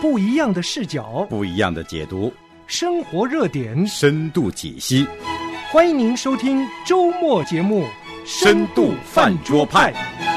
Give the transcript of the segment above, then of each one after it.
不一样的视角， 不一样的解读， 生活热点， 深度解析。 欢迎您收听周末节目《 深度饭桌派》。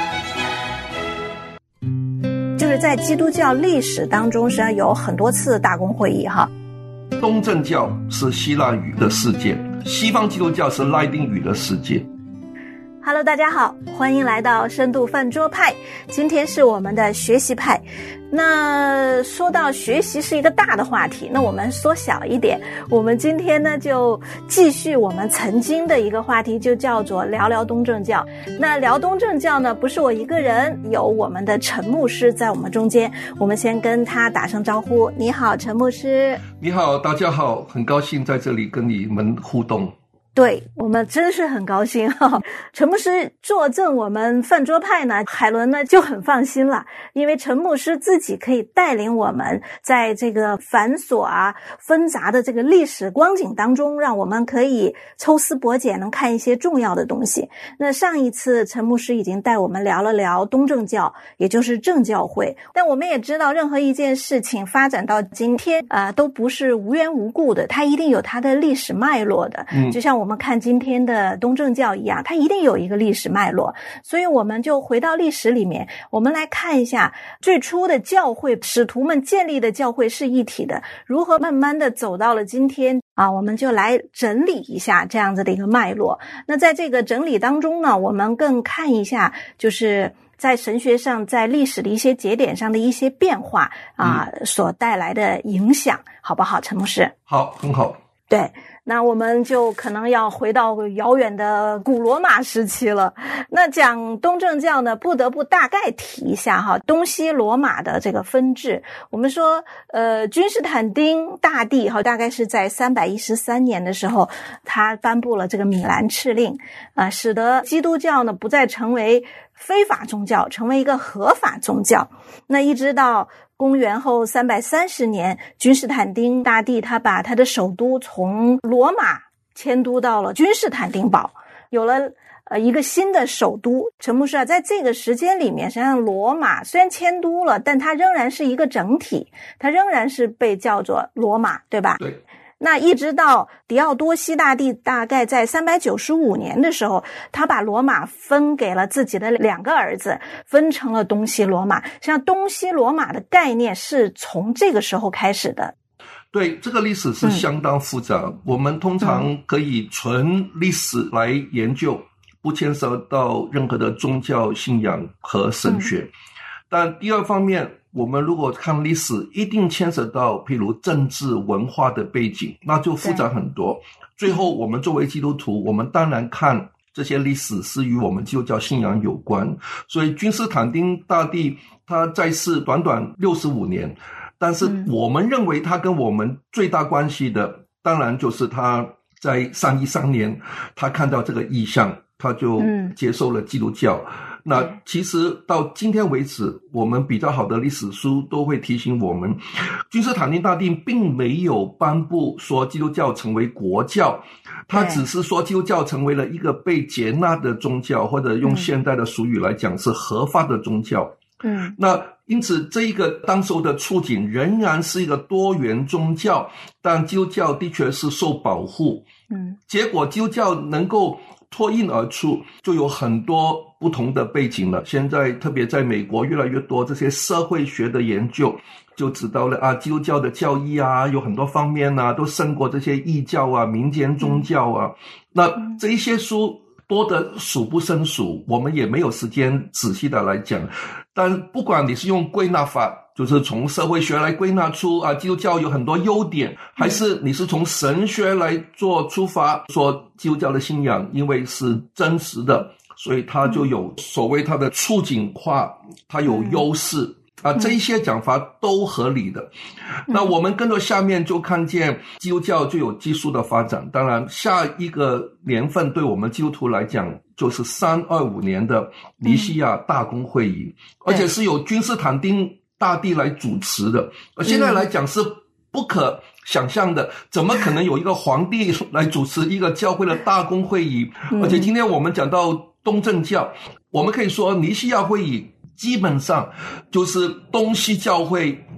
就是在基督教历史当中，实际上有很多次大公会议哈。 东正教是希腊语的世界，西方基督教是拉丁语的世界。 Hello， 大家好，欢迎来到深度饭桌派。今天是我们的学习派。那说到学习是一个大的话题，那我们缩小一点，我们今天呢就继续我们曾经的一个话题，就叫做聊聊东正教。那聊东正教呢，不是我一个人，有我们的陈牧师在我们中间。我们先跟他打声招呼。你好，陈牧师。 你好，大家好，很高兴在这里跟你们互动。 对，我们真是很高兴哈。陈牧师坐镇我们饭桌派呢，海伦呢就很放心了，因为陈牧师自己可以带领我们在这个繁琐啊纷杂的这个历史光景当中，让我们可以抽丝剥茧，能看一些重要的东西。那上一次陈牧师已经带我们聊了聊东正教，也就是正教会。但我们也知道，任何一件事情发展到今天都不是无缘无故的，它一定有它的历史脉络的。就像我们看今天的东正教一样，它一定有一个历史脉络。所以我们就回到历史里面，我们来看一下最初的教会，使徒们建立的教会是一体的，如何慢慢的走到了今天我们就来整理一下这样子的一个脉络。那在这个整理当中呢，我们更看一下就是在神学上，在历史的一些节点上的一些变化所带来的影响，好不好，陈牧师？ 好，很好。 对，那我们就可能要回到遥远的古罗马时期了。那讲东正教呢，不得不大概提一下哈，东西罗马的这个分治。我们说君士坦丁大帝大概是在313年的时候，他颁布了这个米兰敕令使得基督教呢不再成为非法宗教，成为一个合法宗教。那一直到公元后330年，君士坦丁大帝他把他的首都从罗马迁都到了君士坦丁堡，有了一个新的首都。陈牧师在这个时间里面，实际上罗马虽然迁都了，但它仍然是一个整体，它仍然是被叫做罗马，对吧？ 对。 那一直到狄奥多西大帝大概在395年的时候，他把罗马分给了自己的2个儿子，分成了东西罗马。实际上东西罗马的概念是从这个时候开始的。 对，这个历史是相当复杂，我们通常可以纯历史来研究，不牵涉到任何的宗教信仰和神学。但第二方面，我们如果看历史，一定牵涉到譬如政治文化的背景，那就复杂很多。最后我们作为基督徒，我们当然看这些历史是与我们基督教信仰有关。所以君士坦丁大帝他在世短短65年，但是我们认为他跟我们最大关系的，当然就是他在313年他看到这个异象，他就接受了基督教。那其实到今天为止，我们比较好的历史书都会提醒我们，君士坦丁大帝并没有颁布说基督教成为国教，他只是说基督教成为了一个被接纳的宗教，或者用现代的俗语来讲是合法的宗教。那因此这一个当时的处境仍然是一个多元宗教，但基督教的确是受保护。结果基督教能够脱颖而出，就有很多不同的背景了。现在特别在美国，越来越多这些社会学的研究就知道了基督教的教义有很多方面都胜过这些异教民间宗教那这一些书多得数不胜数，我们也没有时间仔细的来讲。但不管你是用归纳法，就是从社会学来归纳出基督教有很多优点，还是你是从神学来做出发，说基督教的信仰因为是真实的，所以它就有所谓它的处境化，它有优势这一些讲法都合理的。那我们跟着下面就看见基督教就有急速的发展。当然下一个年份对我们基督徒来讲就是325年的尼西亚大公会议，而且是由君士坦丁大帝来主持的。而现在来讲是不可想象的，怎么可能有一个皇帝来主持一个教会的大公会议？而且今天我们讲到东正教，我们可以说尼西亚会议基本上就是东西教会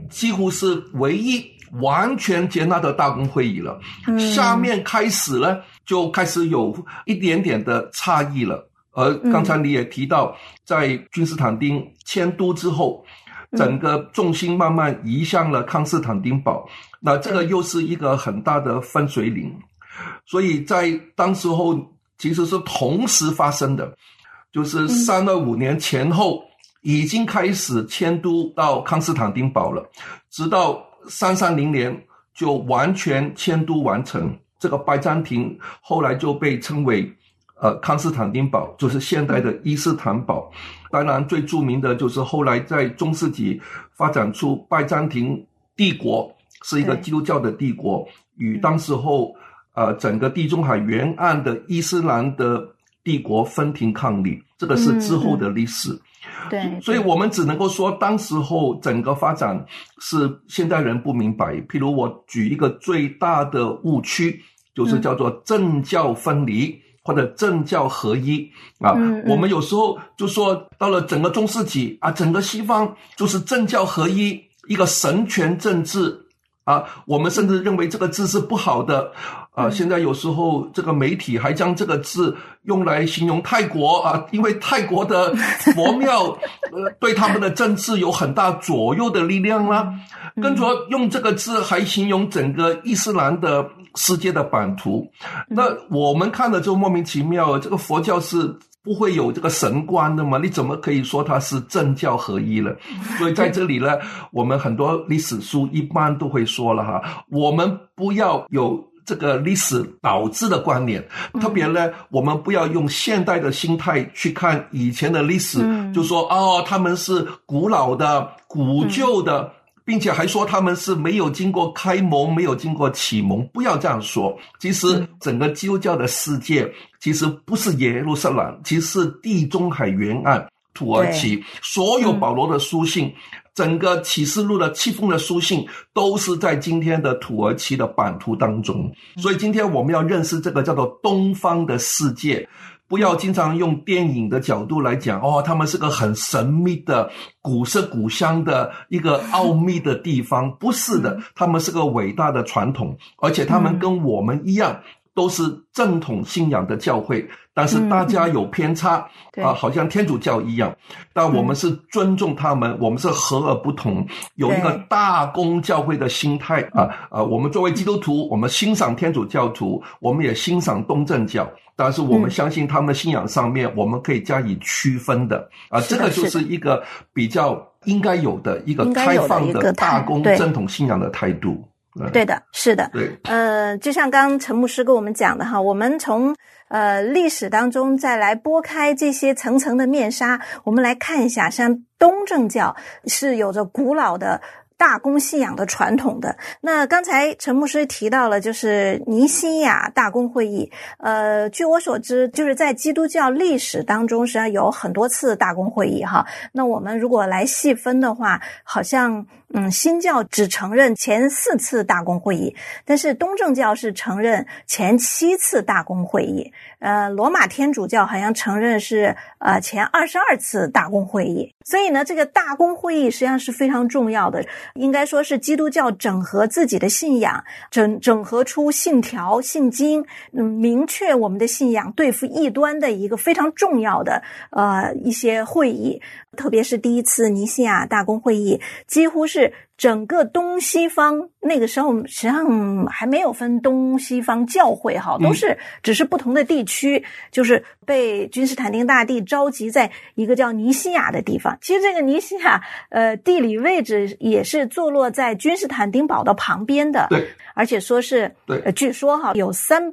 几乎是唯一完全接纳的大公会议了。下面开始呢，就开始有一点点的差异了。而刚才你也提到，在君士坦丁迁都之后，整个重心慢慢移向了康斯坦丁堡，那这个又是一个很大的分水岭。所以在当时候其实是同时发生的，就是325年前后已经开始迁都到康斯坦丁堡了，直到330年就完全迁都完成。这个拜占庭后来就被称为康斯坦丁堡，就是现代的伊斯坦堡。当然最著名的就是后来在中世纪发展出拜占庭帝国，是一个基督教的帝国，与当时候整个地中海沿岸的伊斯兰的帝国分庭抗礼，这个是之后的历史。 对， 所以我们只能够说当时候整个发展是现代人不明白。譬如我举一个最大的误区，就是叫做政教分离或者政教合一我们有时候就说到了整个中世纪整个西方就是政教合一，一个神权政治我们甚至认为这个字是不好的现在有时候这个媒体还将这个字用来形容泰国因为泰国的佛庙对他们的政治有很大左右的力量啦，跟着用这个字还形容整个伊斯兰的世界的版图。那我们看了就莫名其妙，这个佛教是不会有这个神观的吗？你怎么可以说它是政教合一了？所以在这里呢，我们很多历史书一般都会说了我们不要有这个历史导致的观念，特别呢，我们不要用现代的心态去看以前的历史，就说他们是古老的、古旧的，并且还说他们是没有经过开蒙，没有经过启蒙。不要这样说，其实整个基督教的世界其实不是耶路撒冷，其实是地中海沿岸土耳其，所有保罗的书信整个启示录的7封的书信都是在今天的土耳其的版图当中。所以今天我们要认识这个叫做东方的世界，不要经常用电影的角度来讲他们是个很神秘的古色古香的一个奥秘的地方，不是的，他们是个伟大的传统，而且他们跟我们一样都是正统信仰的教会，但是大家有偏差好像天主教一样，但我们是尊重他们，我们是和而不同，有一个大公教会的心态我们作为基督徒，我们欣赏天主教徒，我们也欣赏东正教，但是我们相信他们的信仰上面我们可以加以区分的这个就是一个比较应该有的一个开放的大公正统信仰的态度。 对的，是的。 对， 就像刚刚陈牧师跟我们讲的我们从历史当中再来拨开这些层层的面纱，我们来看一下，像东正教是有着古老的大公信仰的传统的。那刚才陈牧师提到了就是尼西亚大公会议，据我所知，就是在基督教历史当中实际上有很多次大公会议那我们如果来细分的话，好像新教只承认前4次大公会议，但是东正教是承认前7次大公会议，罗马天主教好像承认是前22次大公会议。所以呢，这个大公会议实际上是非常重要的，应该说是基督教整合自己的信仰，整合出信条、信经，明确我们的信仰，对付异端的一个非常重要的一些会议。特别是第一次尼西亚大公会议，几乎是整个东西方，那个时候实际上还没有分东西方教会都是只是不同的地区，就是被君士坦丁大帝召集在一个叫尼西亚的地方。其实这个尼西亚地理位置也是坐落在君士坦丁堡的旁边的， 对， 而且说是据说有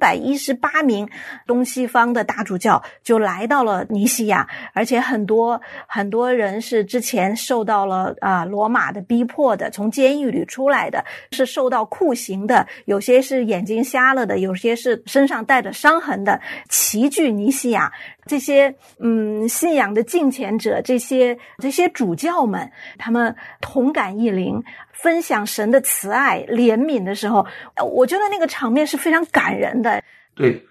318名东西方的大主教就来到了尼西亚，而且很多人是之前受到了罗马的逼迫的，从监狱里出来的，是受到酷刑的，有些是眼睛瞎了的，有些是身上带着伤痕的，齐聚尼西亚。这些信仰的敬虔者，这些主教们，他们同感异灵，分享神的慈爱怜悯的时候，我觉得那个场面是非常感人的。 对，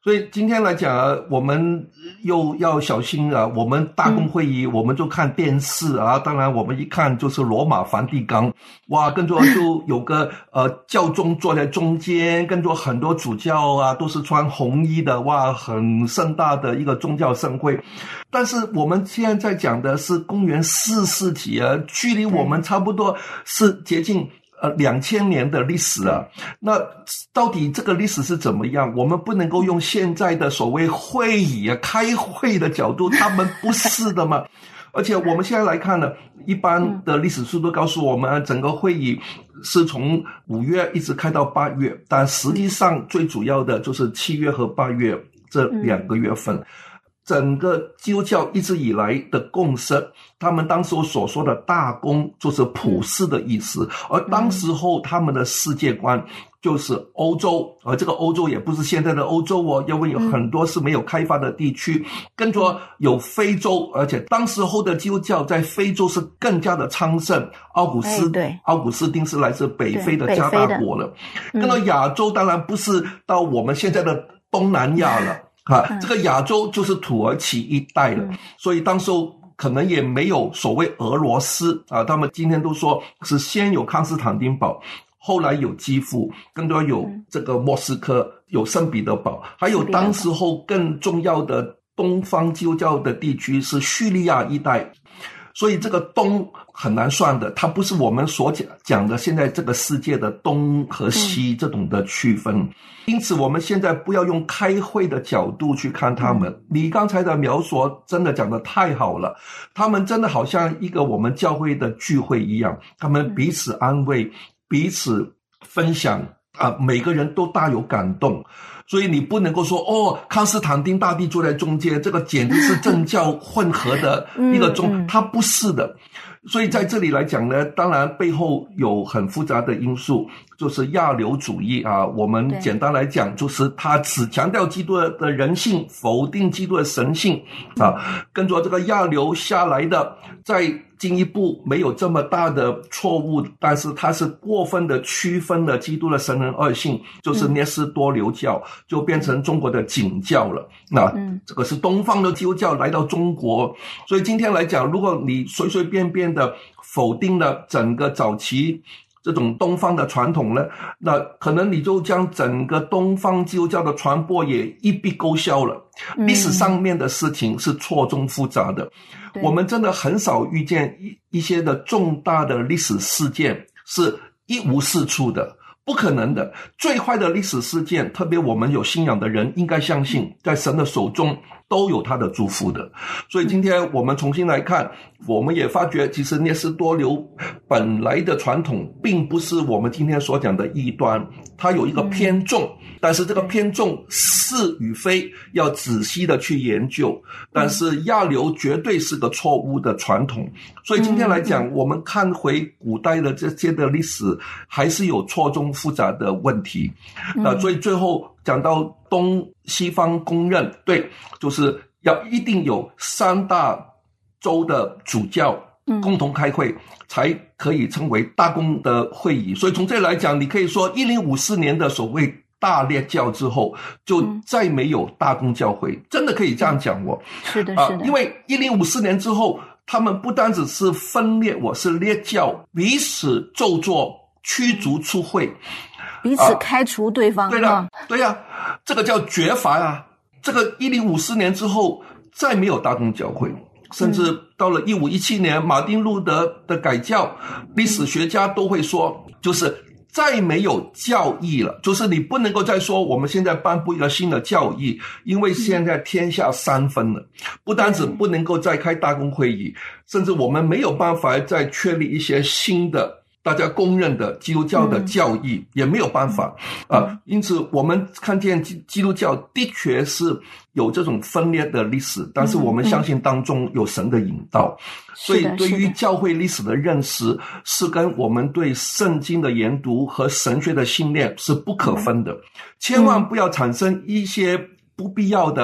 所以今天来讲啊，我们又要小心啊，我们大公会议我们就看电视啊，当然我们一看就是罗马梵蒂冈，哇，跟着就有个教宗坐在中间，跟着很多主教啊都是穿红衣的，哇，很盛大的一个宗教盛会。但是我们现在在讲的是公元4世纪啊，距离我们差不多是接近2000年的历史啊，那到底这个历史是怎么样？我们不能够用现在的所谓会议啊、开会的角度，他们不是的嘛。而且我们现在来看呢，一般的历史书都告诉我们，整个会议是从5月一直开到8月，但实际上最主要的就是7月和8月这2个月份。整个基督教一直以来的共识，他们当时所说的大公就是普世的意思，而当时候他们的世界观就是欧洲，而这个欧洲也不是现在的欧洲哦，因为有很多是没有开发的地区，跟着有非洲，而且当时候的基督教在非洲是更加的昌盛。奥古斯丁是来自北非的加大国了，跟到亚洲当然不是到我们现在的东南亚了。这个亚洲就是土耳其一带了，所以当时可能也没有所谓俄罗斯啊，他们今天都说是先有康斯坦丁堡，后来有基辅，更多有这个莫斯科，有圣彼得堡，还有当时候更重要的东方基督教的地区是叙利亚一带。所以这个东很难算的，它不是我们所讲的现在这个世界的东和西这种的区分。因此我们现在不要用开会的角度去看他们。你刚才的描述真的讲得太好了，他们真的好像一个我们教会的聚会一样，他们彼此安慰，彼此分享啊，每个人都大有感动。所以你不能够说康斯坦丁大帝坐在中间，这个简直是政教混合的一个他不是的。所以在这里来讲呢，当然背后有很复杂的因素，就是亚流主义啊。我们简单来讲，就是他只强调基督的人性，否定基督的神性啊。跟着这个亚流下来的，再进一步没有这么大的错误，但是他是过分的区分了基督的神人二性，就是聂斯多流教，就变成中国的景教了。那这个是东方的基督教来到中国，所以今天来讲，如果你随随便便的否定了整个早期这种东方的传统呢，那可能你就将整个东方基督教的传播也一笔勾销了。历史上面的事情是错综复杂的，我们真的很少遇见一些的重大的历史事件是一无是处的，不可能的。最坏的历史事件，特别我们有信仰的人应该相信，在神的手中都有他的祝福的。所以今天我们重新来看，我们也发觉其实聂斯多流本来的传统并不是我们今天所讲的异端，它有一个偏重，但是这个偏重是与非要仔细的去研究，但是亚流绝对是个错误的传统。所以今天来讲，我们看回古代的这些的历史，还是有错综复杂的问题。所以最后讲到东西方公认，对，就是要一定有3大洲的主教共同开会，才可以称为大公的会议。所以从这里来讲，你可以说1054年的所谓大列教之后，就再没有大公教会，真的可以这样讲是的，是的。 因为1054年之后，他们不单只是分裂，是列教，彼此咒詛，驱逐出会， 彼此开除对方。 对呀，这个叫绝罚啊。这个1054年之后再没有大公教会，甚至到了1517年马丁路德的改教，历史学家都会说，就是再没有教义了，就是你不能够再说我们现在颁布一个新的教义，因为现在天下三分了，不单止不能够再开大公会议，甚至我们没有办法再确立一些新的大家公认的基督教的教义，也没有办法因此我们看见基督教的确是有这种分裂的历史，但是我们相信当中有神的引导，所以对于教会历史的认识是跟我们对圣经的研读和神学的信念是不可分的。千万不要产生一些不必要的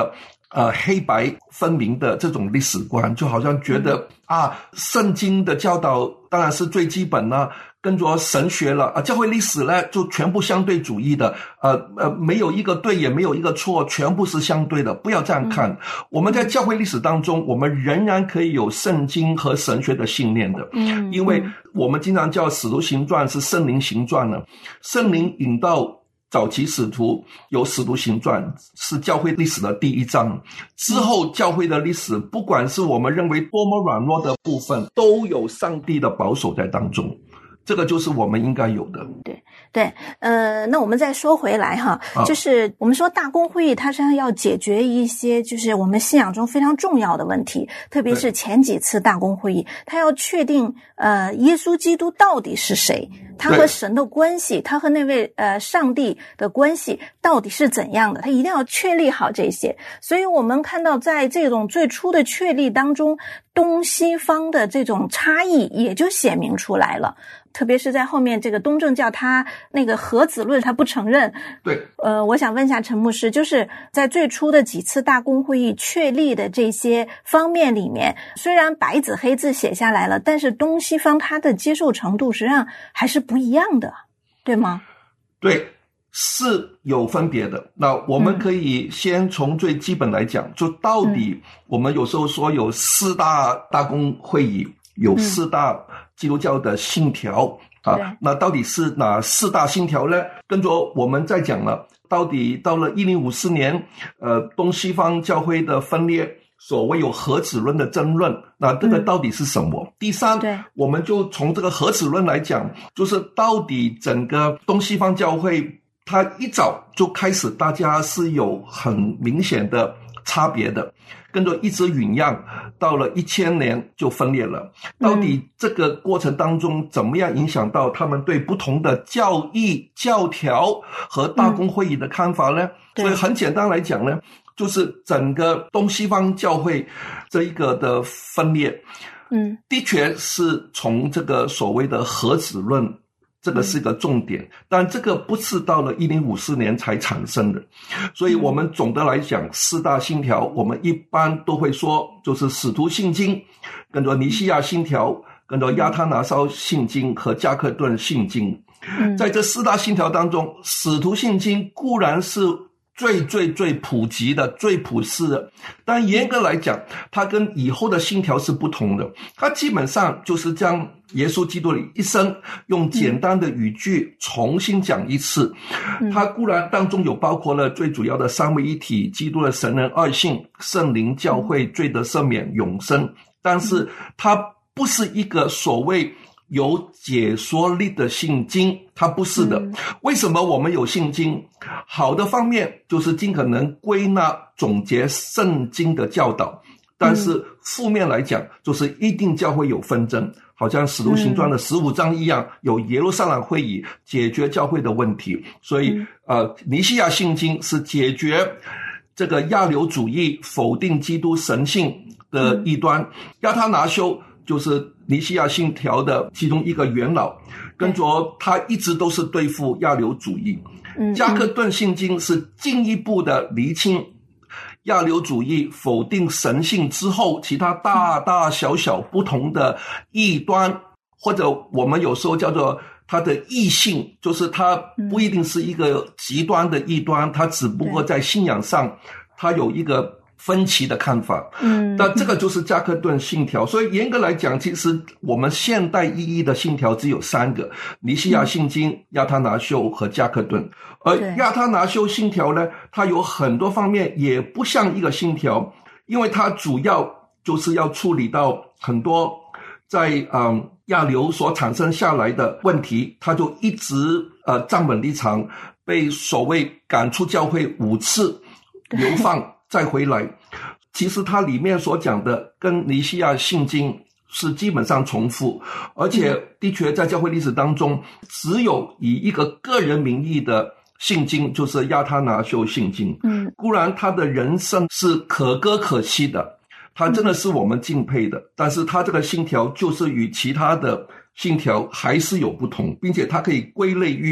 黑白分明的这种历史观，就好像觉得圣经的教导当然是最基本啦，跟着神学了教会历史呢就全部相对主义的，没有一个对也没有一个错，全部是相对的，不要这样看。我们在教会历史当中，我们仍然可以有圣经和神学的信念的，因为我们经常叫使徒行传是圣灵行传了，圣灵引到早期使徒有使徒行传是教会历史的第一章，之后教会的历史不管是我们认为多么软弱的部分，都有上帝的保守在当中，这个就是我们应该有的。 对，那我们再说回来哈，就是我们说大公会议它实际上要解决一些就是我们信仰中非常重要的问题，特别是前几次大公会议，它要确定耶稣基督到底是谁，他和神的关系，他和那位上帝的关系到底是怎样的，他一定要确立好这些。所以我们看到在这种最初的确立当中，东西方的这种差异也就显明出来了，特别是在后面这个东正教他那个核子论他不承认。 对， 我想问一下陈牧师，就是在最初的几次大公会议确立的这些方面里面，虽然白纸黑字写下来了，但是东西方他的接受程度实际上还是不一样的，对吗？ 对，是有分别的。那我们可以先从最基本来讲，就到底我们有时候说有四大大公会议，有四大基督教的信条那到底是哪四大信条呢？跟着我们再讲了，到底到了1054年东西方教会的分裂，所谓有核子论的争论，那这个到底是什么？第三，我们就从这个核子论来讲，就是到底整个东西方教会它一早就开始大家是有很明显的差别的，跟着一直酝酿，到了1000年就分裂了。到底这个过程当中怎么样影响到他们对不同的教义、教条和大公会议的看法呢？所以很简单来讲呢，就是整个东西方教会这一个的分裂，的确是从这个所谓的核子论，这个是一个重点，但这个不是到了1054年才产生的。所以我们总的来讲，四大信条我们一般都会说，就是使徒信经，跟着尼西亚信条，跟着亚他拿烧信经和加克顿信经。在这四大信条当中，使徒信经固然是最普及的，最普世的，但严格来讲，它跟以后的信条是不同的。它基本上就是将耶稣基督的一生用简单的语句重新讲一次。它固然当中有包括了最主要的三位一体、基督的神人二性、圣灵、教会、罪得赦免、永生，但是它不是一个所谓有解说力的信经，它不是的。为什么我们有信经？好的方面就是尽可能归纳总结圣经的教导，但是负面来讲就是一定教会有纷争，好像使徒行传的15章一样，有耶路撒冷会议解决教会的问题。所以尼西亚信经是解决这个亚流主义否定基督神性的异端，亚他拿修就是尼西亚信条的其中一个元老，跟着他一直都是对付亚流主义。加克顿信经是进一步的厘清亚流主义否定神性之后其他大大小小不同的异端，或者我们有时候叫做它的异性，就是它不一定是一个极端的异端，它只不过在信仰上它有一个分歧的看法。但这个就是加克顿信条。所以严格来讲，其实我们现代意义的信条只有3个，尼西亚信经、亚他拿修和加克顿。而亚他拿修信条呢，它有很多方面也不像一个信条，因为它主要就是要处理到很多在亚流所产生下来的问题，它就一直站稳立场，被所谓赶出教会5次，流放再回来。其实它里面所讲的跟尼西亚信经是基本上重复，而且的确在教会历史当中，只有以一个个人名义的信经，就是亚他拿修信经。固然他的人生是可歌可泣的，他真的是我们敬佩的，但是他这个信条就是与其他的信条还是有不同，并且它可以归类于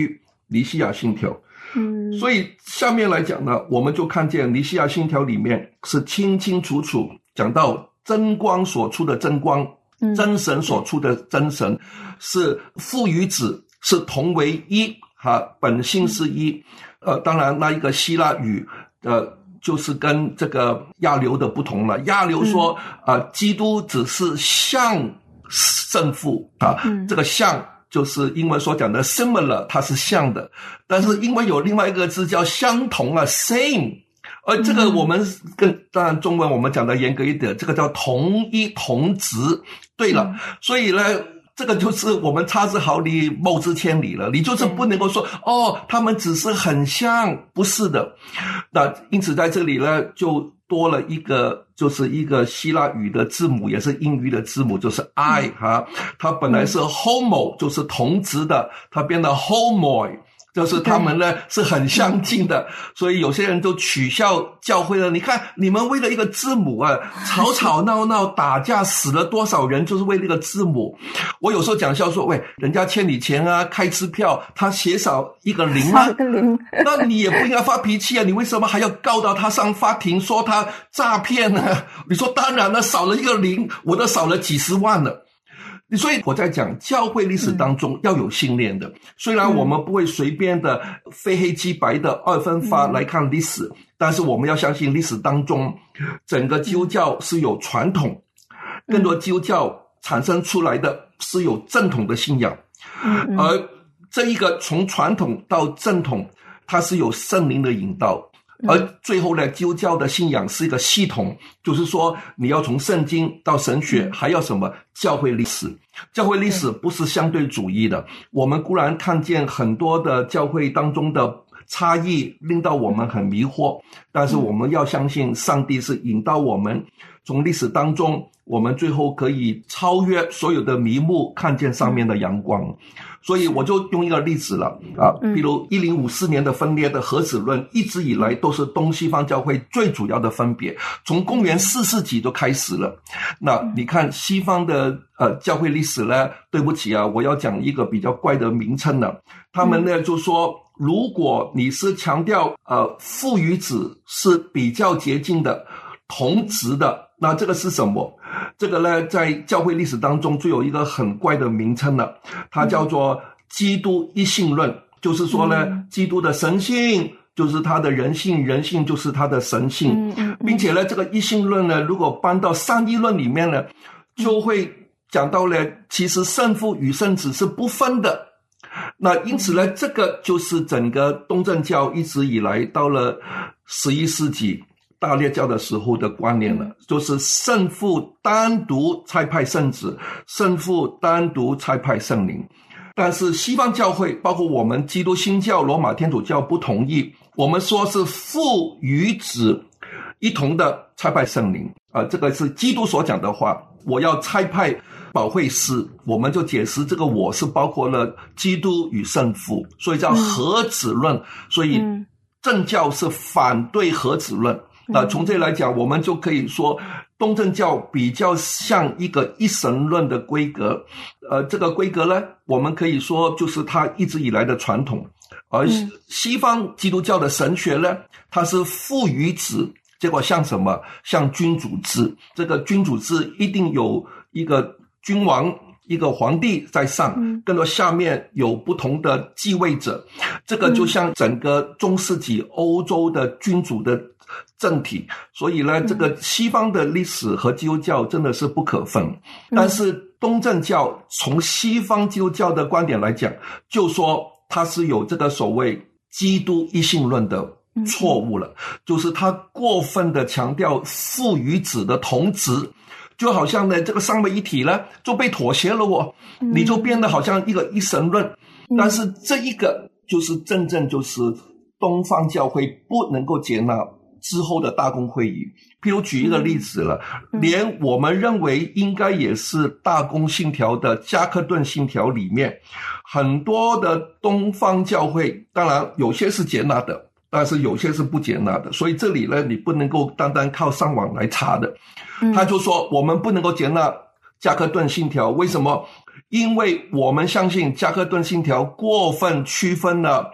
尼西亚信条。所以下面来讲呢，我们就看见尼西亚信条里面是清清楚楚讲到真光所出的真光，真神所出的真神，是父与子是同为一，本性是一。当然那一个希腊语就是跟这个亚流的不同了。亚流说基督只是像圣父这个像就是英文所讲的 similar， 它是像的，但是因为有另外一个字叫相同same， 而这个我们当然中文我们讲的严格一点，这个叫同一同质。对了，所以呢这个就是我们差之毫厘谬之千里了，你就是不能够说他们只是很像，不是的。那因此在这里呢就多了一个，就是一个希腊语的字母，也是英语的字母，就是 I 它本来是 homo 就是同质的，它变得 homoi，就是他们呢是很相近的，所以有些人就取笑教会了。你看你们为了一个字母吵吵闹闹打架，死了多少人就是为了一个字母。我有时候讲笑说，喂，人家欠你钱开支票他写少一个零那你也不应该发脾气你为什么还要告到他上法庭说他诈骗呢？你说当然了，少了一个零我都少了几十万了。所以我在讲教会历史当中要有信念的，虽然我们不会随便的非黑即白的二分法来看历史，但是我们要相信历史当中整个基督教是有传统，更多基督教产生出来的是有正统的信仰，而这一个从传统到正统它是有圣灵的引导，而最后呢基督教的信仰是一个系统，就是说你要从圣经到神学，还要什么教会历史。教会历史不是相对主义的，我们固然看见很多的教会当中的差异令到我们很迷惑，但是我们要相信上帝是引导我们从历史当中，我们最后可以超越所有的迷雾，看见上面的阳光。所以我就用一个例子了比如1054年的分裂的核子论，一直以来都是东西方教会最主要的分别，从公元4世纪就开始了。那你看西方的教会历史呢，对不起我要讲一个比较怪的名称了，他们呢就说如果你是强调父与子是比较接近的同质的，那这个是什么？这个呢在教会历史当中就有一个很怪的名称了，它叫做基督一性论，就是说呢基督的神性就是他的人性，人性就是他的神性，并且呢这个一性论呢如果搬到三一论里面呢，就会讲到呢其实圣父与圣子是不分的。那因此呢这个就是整个东正教一直以来到了11世纪大列教的时候的观念了，就是圣父单独差派圣子，圣父单独差派圣灵。但是西方教会包括我们基督新教、罗马天主教不同意，我们说是父与子一同的差派圣灵这个是基督所讲的话，我要差派保惠师，我们就解释这个我是包括了基督与圣父，所以叫核子论，所以正教是反对核子论。从这里来讲，我们就可以说东正教比较像一个一神论的规格，这个规格呢我们可以说就是它一直以来的传统。而西方基督教的神学呢，它是父与子，结果像什么？像君主制，这个君主制一定有一个君王，一个皇帝在上，更多下面有不同的继位者，这个就像整个中世纪欧洲的君主的政体。所以呢这个西方的历史和基督教真的是不可分，但是东正教从西方基督教的观点来讲，就说它是有这个所谓基督一性论的错误了，就是他过分的强调父与子的同质，就好像呢这个三位一体呢就被妥协了你就变得好像一个一神论。但是这一个就是真正就是东方教会不能够接纳之后的大公会议。譬如举一个例子了，连我们认为应该也是大公信条的加克顿信条里面，很多的东方教会当然有些是接纳的，但是有些是不接纳的，所以这里呢你不能够单单靠上网来查的。他就说我们不能够接纳加克顿信条，为什么？因为我们相信加克顿信条过分区分了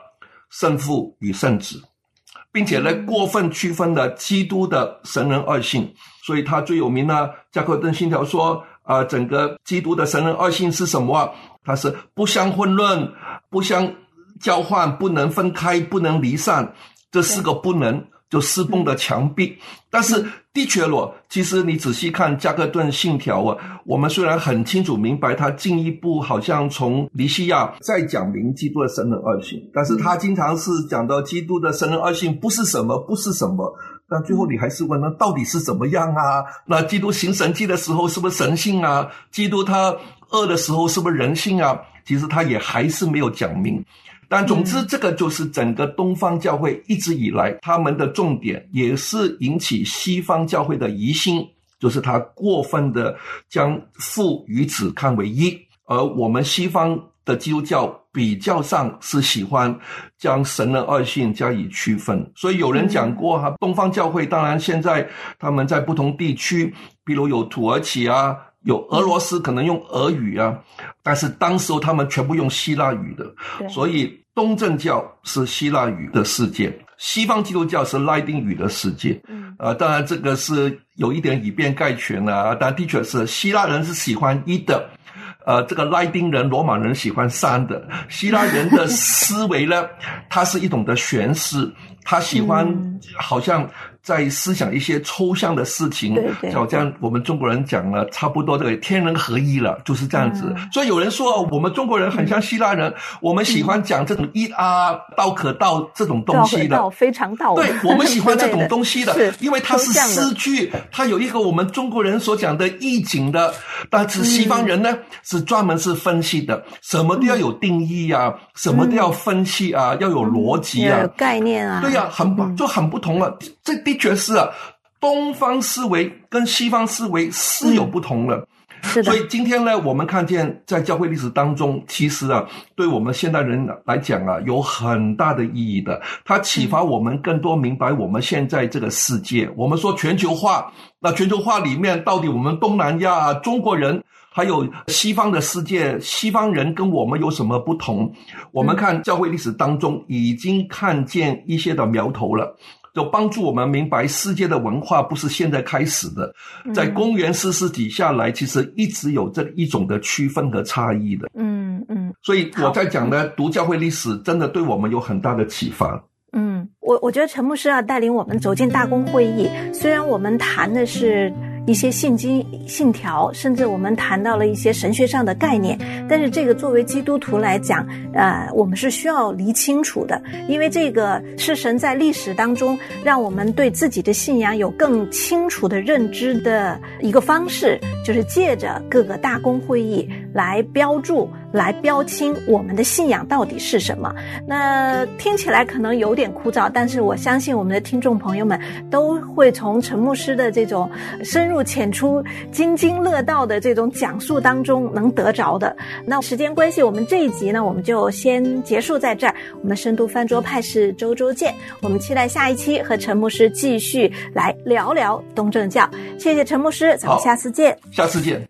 圣父与圣子，并且呢过分区分了基督的神人二性。所以他最有名的加克顿信条说整个基督的神人二性是什么它是不相混论，不相交换，不能分开，不能离散，这四个不能就四崩的墙壁。但是的确其实你仔细看加克顿信条我们虽然很清楚明白他进一步好像从尼西亚再讲明基督的神人二性，但是他经常是讲到基督的神人二性不是什么不是什么，但最后你还是问那到底是怎么样那基督行神迹的时候是不是神性基督他恶的时候是不是人性其实他也还是没有讲明。但总之这个就是整个东方教会一直以来他们的重点，也是引起西方教会的疑心，就是他过分的将父与子看为一，而我们西方的基督教比较上是喜欢将神人二性加以区分。所以有人讲过东方教会当然现在他们在不同地区，比如有土耳其有俄罗斯可能用俄语但是当时他们全部用希腊语的，所以东正教是希腊语的世界，西方基督教是拉丁语的世界。当然这个是有一点以偏概全但的确是希腊人是喜欢一的，这个拉丁人罗马人喜欢三的。希腊人的思维呢它是一种的玄思，他喜欢好像在思想一些抽象的事情，好像我们中国人讲了差不多这个天人合一了，就是这样子。所以有人说我们中国人很像希腊人，我们喜欢讲这种一道可道这种东西的， 道非常道， 对，我们喜欢这种东西的因为它是诗句，它有一个我们中国人所讲的意境的。但是西方人呢是专门是分析的，什么都要有定义什么都要分析要有逻辑要有概念对就很不同了。这的确是东方思维跟西方思维是有不同了。 是的。 所以今天呢我们看见在教会历史当中，其实对我们现代人来讲有很大的意义的，它启发我们更多明白我们现在这个世界。我们说全球化，那全球化里面到底我们东南亚中国人还有西方的世界，西方人跟我们有什么不同？我们看教会历史当中已经看见一些的苗头了，就帮助我们明白世界的文化不是现在开始的，在公元4世纪下来其实一直有这一种的区分和差异的。所以我在讲呢读教会历史真的对我们有很大的启发。 我觉得陈牧师带领我们走进大公会议，虽然我们谈的是一些信经信条，甚至我们谈到了一些神学上的概念，但是这个作为基督徒来讲我们是需要理清楚的，因为这个是神在历史当中让我们对自己的信仰有更清楚的认知的一个方式，就是借着各个大公会议来标注来标清我们的信仰到底是什么。那听起来可能有点枯燥，但是我相信我们的听众朋友们都会从陈牧师的这种深入浅出津津乐道的这种讲述当中能得着的。那时间关系我们这一集呢我们就先结束在这儿，我们深度饭桌派是周周见，我们期待下一期和陈牧师继续来聊聊东正教。谢谢陈牧师，咱们下次见。 下次见。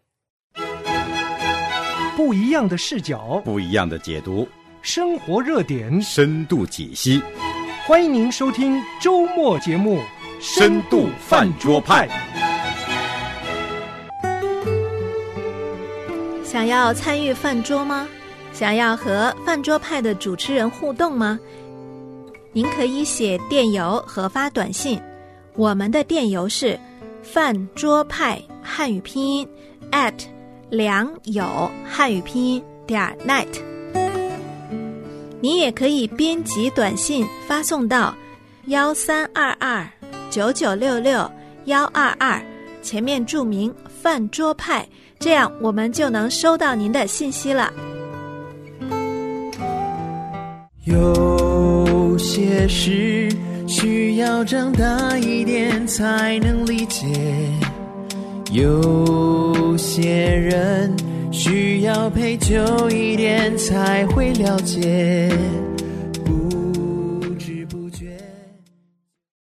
不一样的视角， 不一样的解读， 生活热点， 深度解析。 欢迎您收听周末节目《 深度饭桌派》。 想要参与饭桌吗？想要和饭桌派的主持人互动吗？您可以写电邮和发短信，我们的电邮是饭桌派汉语拼音良友汉语拼音.net。 你也可以编辑短信发送到132299662122，前面注明饭桌派，这样我们就能收到您的信息了。 有些事需要长大一点才能理解，有些人需要陪久一点才会了解。